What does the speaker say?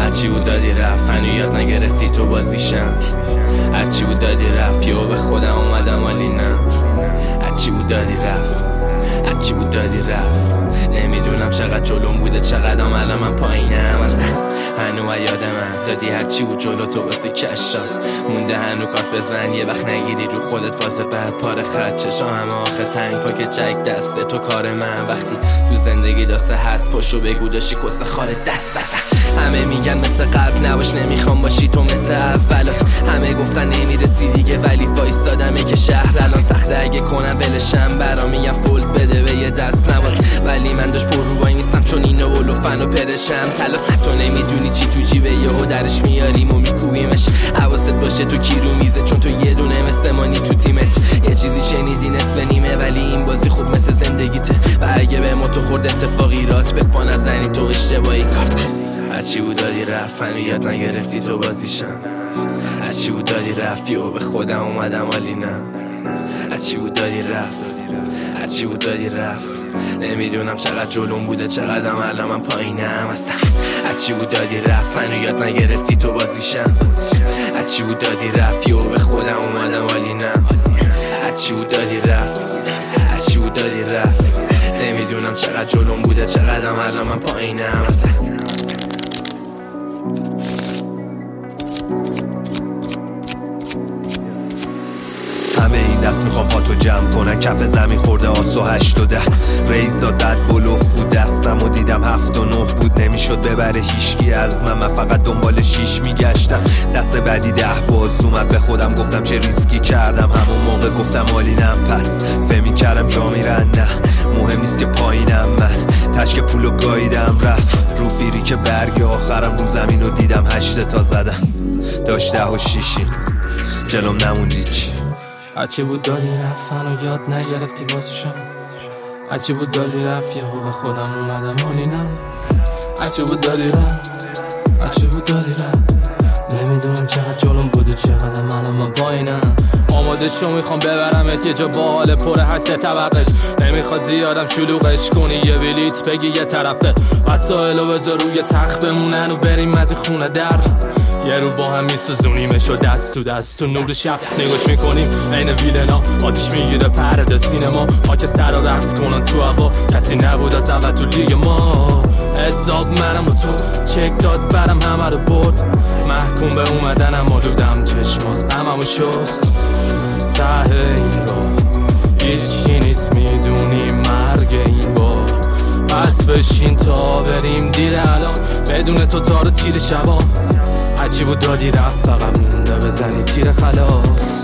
هرچی بود دادی رفت، هنو یاد نگرفتی تو بازیشم. هرچی بود دادی رفت، یهو به خودم اومدم ولی نه. هرچی بود دادی رفت، هرچی بود دادی رفت. نمیدونم چقدر جلوم بوده، چقدر الان من پایینم. اصلا هنو یاد من دادی هرچی بود جلو تو واسه کشات مونده. هنو کارت بزن یه وقت نگیری رو خودت فاز بعد پاره خط. چشا همه آخه تنگ پاک جک دسته تو کار من. وقتی تو زندگی داسته هست پاشو بگو داشتی کسه خار دست. همه میگن مثل قبل نباش، نمیخوام باشی تو مثل اولات. همه گفتن نمیرسی دیگه ولی وایستادمه که شهر الان سخته. اگه کنم ولشم برام میگم فولد بده به یه دست نواز، ولی من داشت پر رو وای نیستم چون اینو ولوفن و پرشم. تلاس تو نمیدونی چی تو جیبه یهو درش میاریم و میکوبیمش. حواست باشه تو کی رو میزه چون تو یه دونه مثل مانی تو تیمت. یه چیزی شنیدی نصف نیمه ولی این بازی خوب مثل زندگیته. و اگه به ما تو خورد اتفاقیرات به پا نزنی تو اشتباهی کارت. هرچی بود دادی رفت، هنو یاد نگرفتی تو بازیشم. هرچی بود دادی رفت، یهو به خودم اومدم ولی نه. هرچی بود دادی رفت، هرچی بود دادی رفت. نمیدونم چقدر جلوم بوده، چقدرم الان من پایینم. اصلا هرچی بود دادی رفت، هنو یاد نگرفتی تو بازیشم. هرچی بود دادی رفت، یهو به خودم اومدم ولی نه. هرچی بود دادی رفت، هرچی بود دادی رفت. نمیدونم چقدر جلوم بوده، چقدرم الان من پایینم. اصلا همه این دست میخوام پاتو جمع کنن، کف زمین خورده آسو 8 و 10 ریز داد بد بلوف بود دستم و دیدم 7 و 9 بود. نمیشد ببره هیشگی از من فقط دنبال 6 میگشتم. دست بعدی 10 باز اومد، به خودم گفتم چه ریسکی کردم. همون موقع گفتم مالینم، پس فهمی کردم جا میرن. نه مهم نیست که پایینم، من تشک پولو گاییدم رفت رو فیری که برگ آخرم رو زمین و دیدم 8 تا زدن داشت 10 و 6 جلوم نموندی چی. هرچی بود دادی رفت، هنو یاد نگرفتی بازیشم. هرچی بود دادی رفت، یهو به خودم اومدم ولی نه. هرچی بود دادی رفت، هرچی بود دادی رفت. نمیدونم چقدر جلوم بوده، چقدر من پایینم. آماده شو میخوام ببرمت یه جا با حال پر هسته طبقش. نمیخواد زیادم شلوغش کنی، یه بلیت بگی یه طرفه. وسایلو بذار روی تخت بمونن و بریم از خونه در. یه رو با هم میسوزونیمشو دست تو دست تو نور شب نگاش میکنیم عین ویلنا. آتیش میگیره پرده سینما، خاک سر رو رقص کنن تو هوا. کسی نبود از اول تو لیگ ما. اتزاب منم و تو چک داد برم همه رو برد. محکوم به اومدنم آلودم چشمات غممو شست. ته این رو هیچی نیست میدونی مرگ این بار. پس بشین تا بریم دیر الان بدون تو تارو تیر شبا. هرچی بود دادی رفت، فقط مونده بزنی تیر خلاص.